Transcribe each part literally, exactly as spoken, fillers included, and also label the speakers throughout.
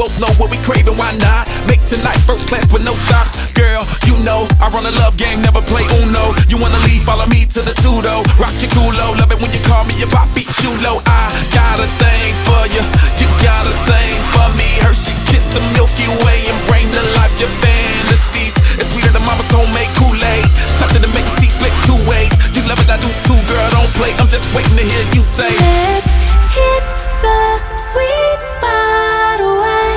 Speaker 1: both know what we craving, why not? Make tonight first class with no stops. Girl, you know, I run a love game, never play Uno. You wanna leave, follow me to the Tudo. Rock your culo, love it when you call me your papi chulo. I got a thing for you, you got a thing for me. Hershey kiss the Milky Way and bring to life your fantasies. It's sweeter than mama's homemade Kool-Aid. Touch it and make it see split two ways. You love it, I do too, girl, don't play. I'm just waiting to hear you say,
Speaker 2: let's hit the sweet spot away.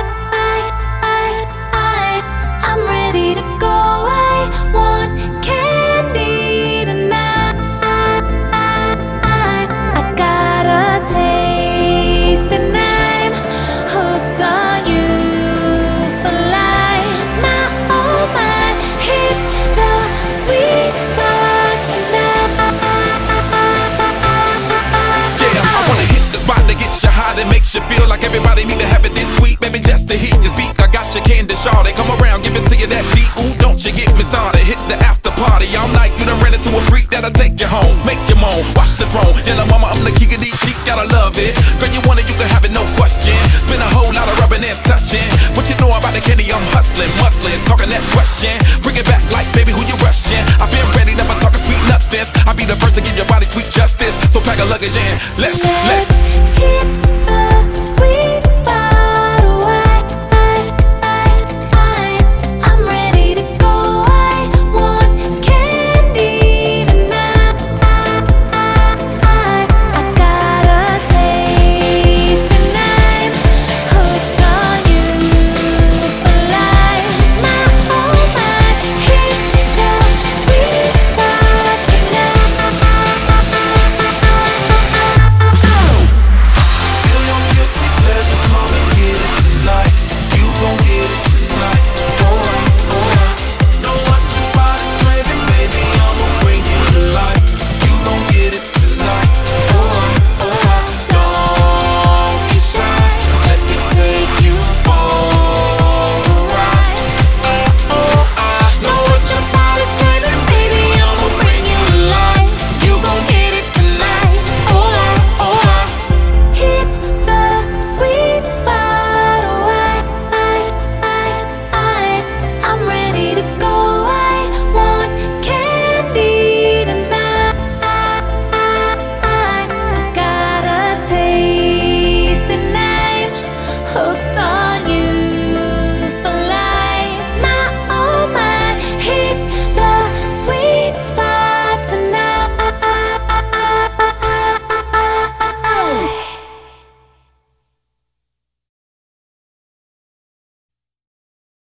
Speaker 2: I'm ready to go. I want candy tonight. I got a taste and I'm hooked on you for life. My oh my, hit the sweet spot tonight.
Speaker 1: yeah, I wanna hit the spot that gets you high, that makes you feel like everybody need to have it this sweet. Baby, just to hear you speak, I got your candy shawty. Come around, give it to you that deep. Ooh, don't you get me started. Hit the after party all night. You done ran into a freak that'll take you home, make you moan, watch the throne. Yellow mama, I'm the king of these cheeks, gotta love it. Girl, you want it, you can have it, no question. Been a whole lot of rubbing and touching. What you know about the candy? I'm hustling, muscling, talking that question. Bring it back like, baby, who you rushing? I've been ready, never talking sweet nothings. I'll be the first to give your body sweet justice. So pack a luggage in, let's, let's,
Speaker 2: let's hit